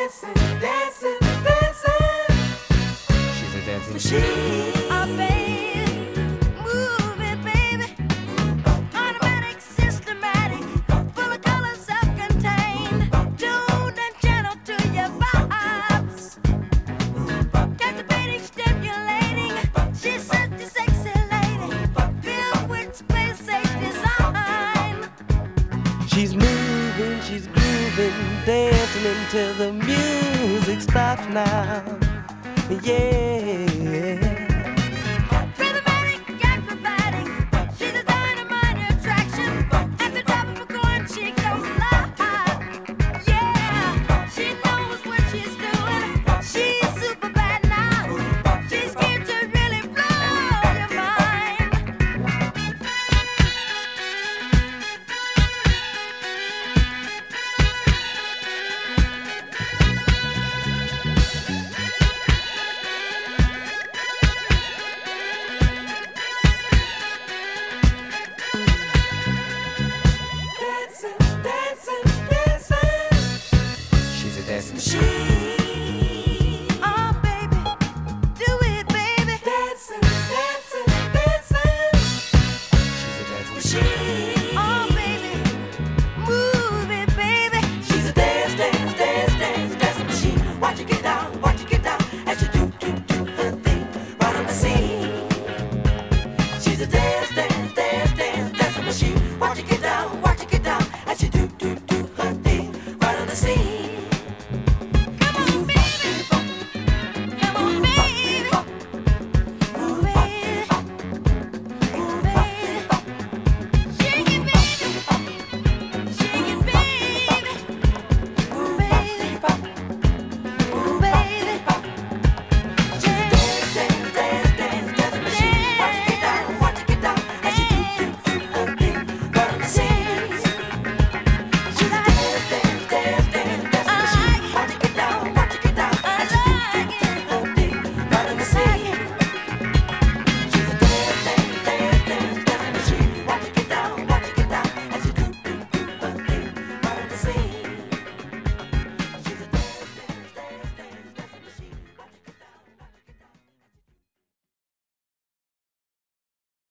She's moving, she's grooving, dancing until the music stops now. Yeah. Rhythmatic, acrobatic, she's a dynamite attraction. At the top of a coin, she goes live. Yeah, she knows what she's doing. She's super bad now. She's here to really blow your mind. She's a dancing machine.